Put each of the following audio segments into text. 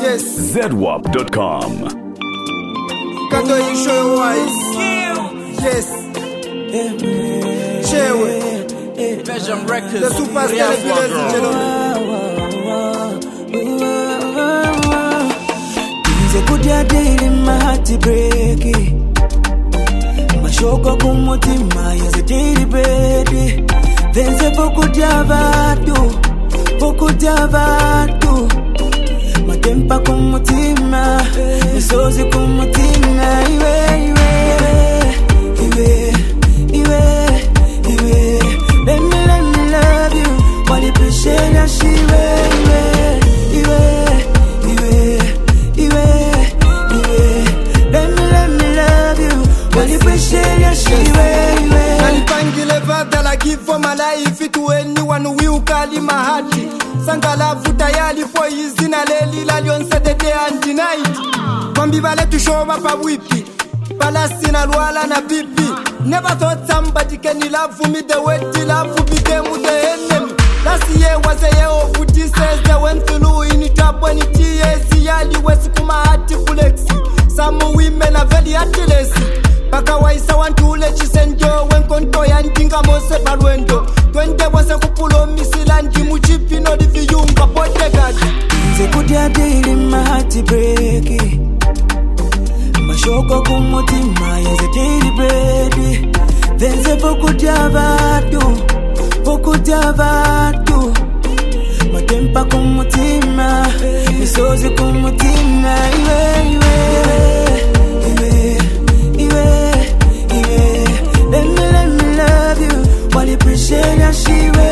Yes. ZWAP.com. Kato you show your wise. Yes. Chewe. Belgium Records. The superstar, ladies and gentlemen. Nze kudya daily my heart break. Mashoko kumutima yenze daily bread. Venze pokudya vatu. Matempa kumutima, misozi kumutima. Iwe. Let me love you. Wali pressure she iwe. Let me love you. Wali pressure she iwe. Nalipangile vada la give for my life to anyone who will call my heart. Sangala futa yali for izina leli la lionse the day and the night. Bambi bale to show up a whippy. Palestina Luala na pipi. Never thought somebody can love me the way the love became with the enemy. Last year was a year of disease. They went through in it up when it is. Yali was kuma hati fulexi. Some women are very heartless. Baka waisa want to let you send you. When konto ya ndinga mose barwendo. Twende wase kupulo misilandi. Muchipi no divi yunga pote gadi. Nze kudya daily my heart break. Mashoko kumutima yenze daily bread. Venze pokudya vatu. Matempa kumutima, misozi kumutima. Iwe. Let me love you. Wali pressure she iwe.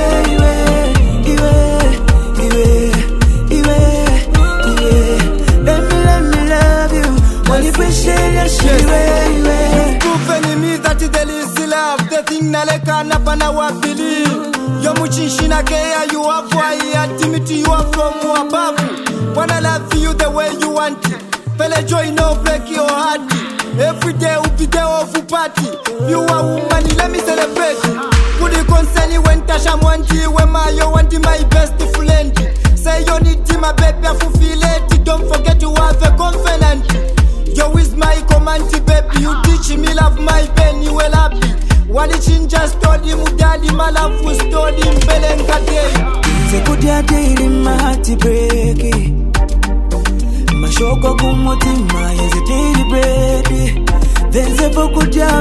Let me love you. Wali pressure she iwe. Proven me that there is love. The thing naleka na pana wa believe. Yo muchinshina kea you have why intimity you are from above. Wanna love you the way you want it. Fele joy no break your heart. Every day will be day of a party. You are woman, let me celebrate. Could you concern you when Tasha Mwanji? When you want my best friend? Say you need my baby, I fulfill it. Don't forget you have a confidant. You is my command, baby. You teach me love my pain, you will happy. Wali chinja story, mudali malafu story, mbelenga day. Nze kudya daily my heart break. Mashoko kumutima yenze daily bread. Venze pokudya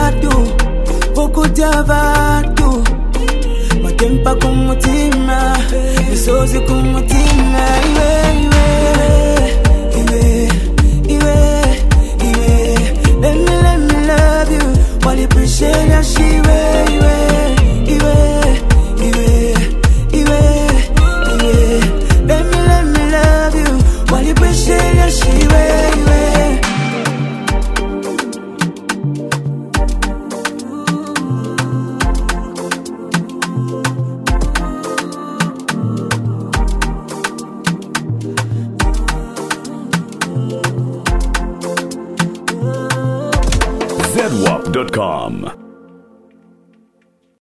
vatu. Matempa kumutima, misozi kumutima. Iwe. Let me love you. Wali pressure she iwe. Let me love you. Wali pressure she iwe. ZWAP.com.